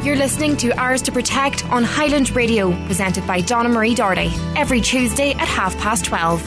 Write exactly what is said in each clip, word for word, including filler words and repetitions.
You're listening to Ours to Protect on Highland Radio, presented by Donna Marie Doherty, every Tuesday at half past twelve.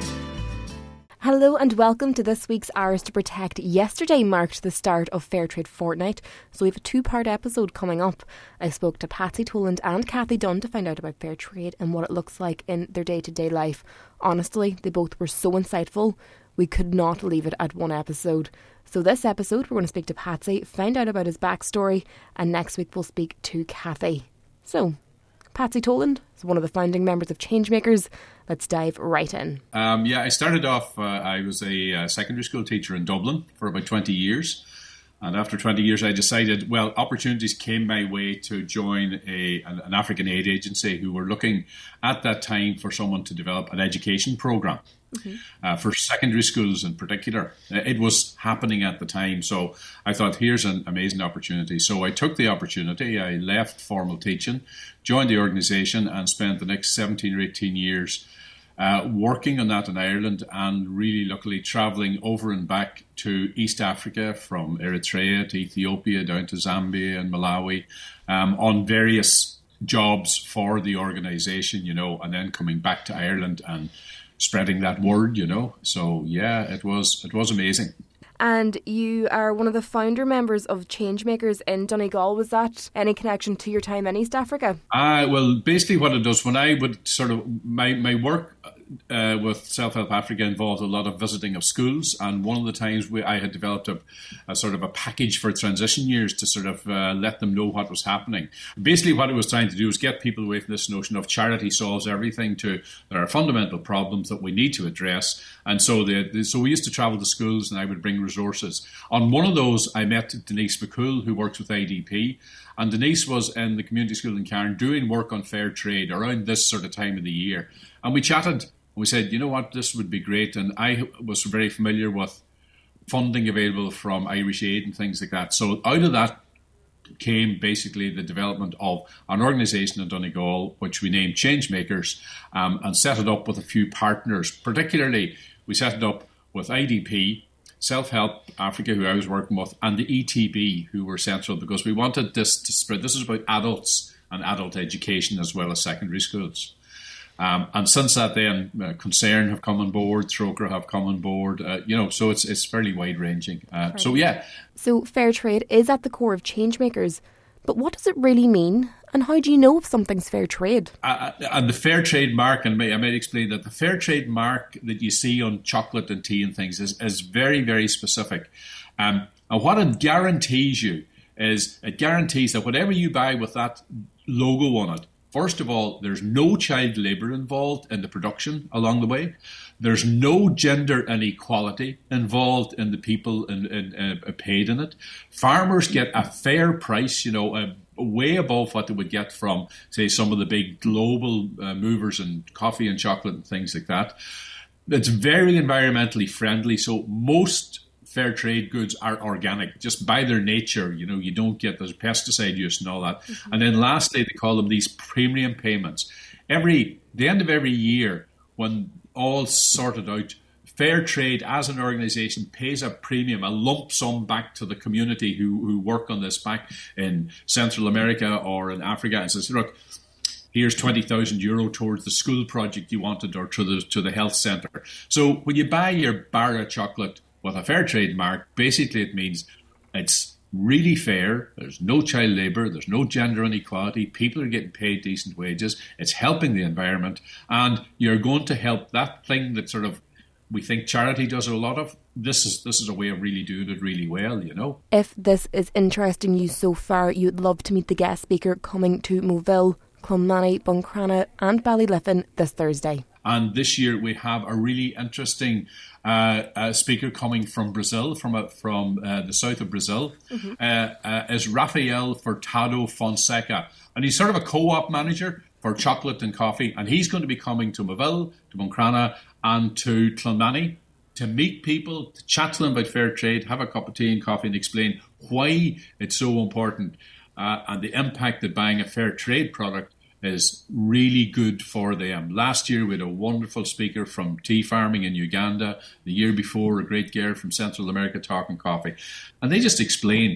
Hello and welcome to this week's Ours to Protect. Yesterday marked the start of Fairtrade Fortnight, so we have a two-part episode coming up. I spoke to Patsy Toland and Kathy Dunn to find out about Fairtrade and what it looks like in their day-to-day life. Honestly, they both were so insightful, we could not leave it at one episode. So this episode, we're going to speak to Patsy, find out about his backstory, and next week we'll speak to Kathy. So, Patsy Toland is one of the founding members of Changemakers. Let's dive right in. Um, yeah, I started off, uh, I was a uh, secondary school teacher in Dublin for about twenty years. And after twenty years, I decided, well, opportunities came my way to join a an, an African aid agency who were looking at that time for someone to develop an education program. Mm-hmm. Uh, for secondary schools in particular. Uh, it was happening at the time, so I thought, here's an amazing opportunity. So I took the opportunity, I left formal teaching, joined the organisation and spent the next seventeen or eighteen years uh, working on that in Ireland and really luckily travelling over and back to East Africa, from Eritrea to Ethiopia down to Zambia and Malawi, um, on various jobs for the organisation, you know, and then coming back to Ireland and spreading that word, you know. So yeah, it was it was amazing. And you are one of the founder members of Changemakers in Donegal. Was that any connection to your time in East Africa? Uh, well, basically what it does, when I would sort of, my, my work uh, with Self-Help Africa involved a lot of visiting of schools. And one of the times we, I had developed a, a sort of a package for transition years to sort of uh, let them know what was happening. Basically what I was trying to do was get people away from this notion of charity solves everything to there are fundamental problems that we need to address. And so the, so we used to travel to schools and I would bring resources. On one of those, I met Denise McCool, who works with I D P. And Denise was in the community school in Cairn doing work on fair trade around this sort of time of the year. And we chatted. We said, you know what, this would be great. And I was very familiar with funding available from Irish Aid and things like that. So out of that came basically the development of an organisation in Donegal, which we named Changemakers, um, and set it up with a few partners. Particularly, we set it up with I D P, Self-Help Africa, who I was working with, and the E T B, who were central, because we wanted this to spread. This is about adults and adult education as well as secondary schools. Um, and since that then, uh, Concern have come on board, Troker have come on board, uh, you know, so it's it's fairly wide-ranging. Uh, right. So, yeah. So fair trade is at the core of Changemakers, but what does it really mean? And how do you know if something's fair trade? Uh, and the fair trade mark, and I might explain that the fair trade mark that you see on chocolate and tea and things is, is very, very specific. Um, and what it guarantees you is it guarantees that whatever you buy with that logo on it, first of all, there's no child labour involved in the production along the way. There's no gender inequality involved in the people in, in, uh, paid in it. Farmers get a fair price, you know, uh, way above what they would get from, say, some of the big global uh, movers in coffee and chocolate and things like that. It's very environmentally friendly, so most fair trade goods are organic, just by their nature. You know, you don't get there's pesticide use and all that. Mm-hmm. And then lastly, they call them these premium payments. Every the end of every year, when all sorted out, fair trade as an organisation pays a premium, a lump sum back to the community who, who work on this back in Central America or in Africa, and says, look, here's twenty thousand euro towards the school project you wanted or to the to the health centre. So when you buy your bar of chocolate with a fair trade mark, basically it means it's really fair, there's no child labour, there's no gender inequality, people are getting paid decent wages, it's helping the environment, and you're going to help that thing that sort of we think charity does a lot of. This is this is a way of really doing it really well, you know. If this is interesting you so far, you'd love to meet the guest speaker coming to Moville, Clonmany, Buncrana and Ballyliffin this Thursday. And this year we have a really interesting uh, uh, speaker coming from Brazil, from uh, from uh, the south of Brazil, mm-hmm. uh, uh, is Rafael Furtado Fonseca. And he's sort of a co-op manager for chocolate and coffee. And he's going to be coming to Moville, to Buncrana and to Clonmany to meet people, to chat to them about fair trade, have a cup of tea and coffee and explain why it's so important uh, and the impact that buying a fair trade product is really good for them. Last year we had a wonderful speaker from tea farming in Uganda. The year before, a great girl from Central America talking coffee. And they just explain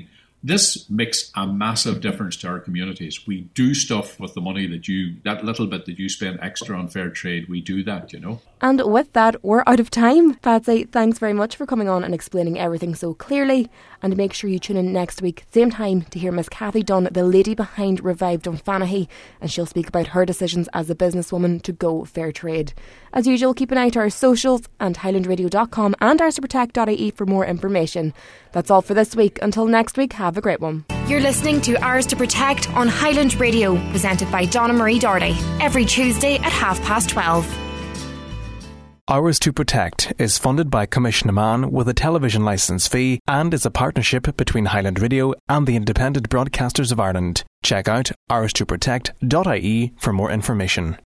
this makes a massive difference to our communities. We do stuff with the money that you, that little bit that you spend extra on fair trade, we do that, you know. And with that, we're out of time. Patsy, thanks very much for coming on and explaining everything so clearly. And make sure you tune in next week, same time, to hear Miss Cathy Dunn, the lady behind Revive Dunfanaghy, and she'll speak about her decisions as a businesswoman to go fair trade. As usual, keep an eye to our socials and highland radio dot com and irish to protect dot I E for more information. That's all for this week. Until next week, have a great one. You're listening to Ours to Protect on Highland Radio, presented by Donna Marie Doherty, every Tuesday at half past twelve. Ours to Protect is funded by Commission Man with a television licence fee and is a partnership between Highland Radio and the Independent Broadcasters of Ireland. Check out irish to protect dot I E for more information.